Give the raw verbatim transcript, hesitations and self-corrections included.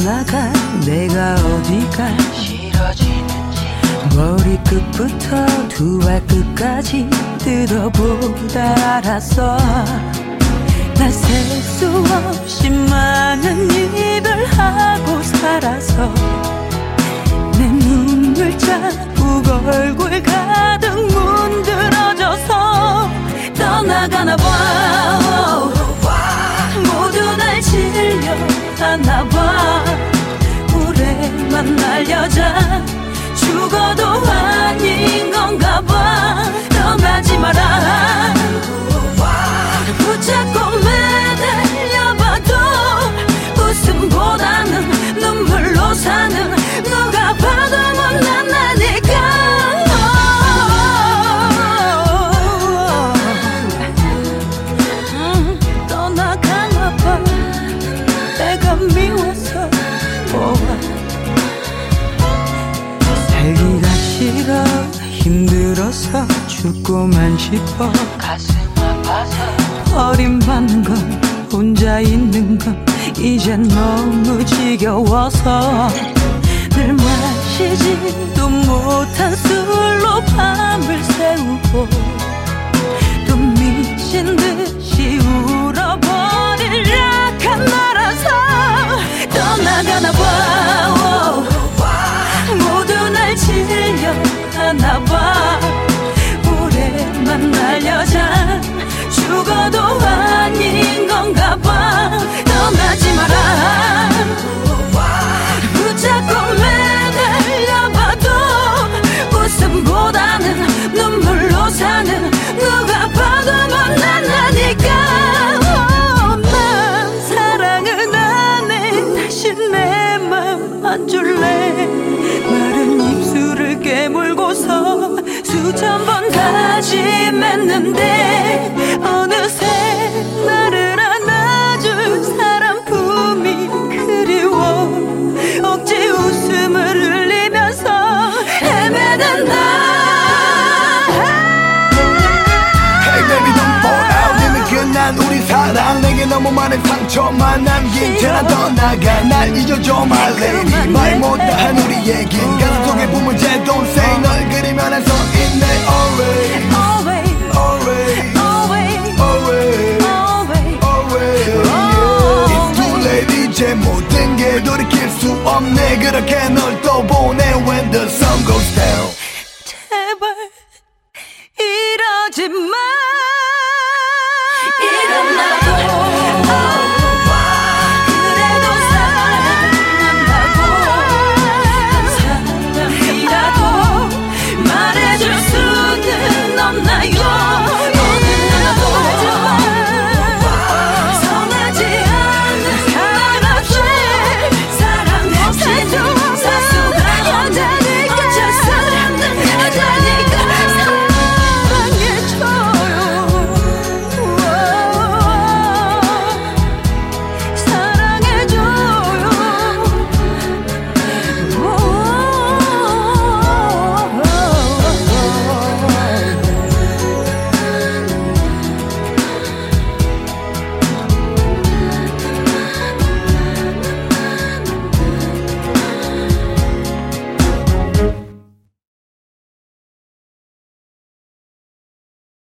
떠나가 내가 어디가 싫어지는지 머리끝부터 두 발끝까지 뜯어보다 알았어. 날 셀 수 없이 많은 이별하고 살아서 내 눈물 자국 얼굴 가득 문드러져서 떠나가나봐. 모두 날 질려하나봐. 오래만 날려자 죽어도 아닌 건가봐. 떠나지 마라. 붙잡고 매달려봐도 웃음보다는 눈물로 사는 누가 봐도 못난다니까. 음, 떠나가나봐. 내가 미워서 보아. 살기가 싫어 힘들어서 죽고만 싶어. 가슴 아파서 버림받는 건 혼자 있는 건 이젠 너무 지겨워서 늘 마시지도 못한 술로 밤을 새우고 또 미친 듯이 울어버릴 약한 나라서 떠나가나봐. 모두 날 질려하나봐. 오래만 날려자 죽어도 아닌 건가 봐. 떠나지 마라. 붙잡고 매달려봐도 웃음보다는 눈물로 사는 누가 봐도 못난다니까. 난 사랑은 안 해. 다시 내 맘 안 줄래. 마른 입술을 깨물고서 수천 번 다짐했는데 어느새 나를 안아줄 사람 품이 그리워. 억지 웃음을 흘리면서 헤매는 나. Hey baby don't fall out. 이미 끝난 우리 사랑 내게 너무 많은 상처만 남긴 채 난 떠나가. 날 잊어줘 my lady. 말 못다한 우리 얘긴 가슴 속에 품은 제 don't say. 널 그리면 안 서 있네 always. 이제 모든 게 돌이킬 수 없네. 그렇게 널 또 보내 when the sun goes down. 제발 이러지 마.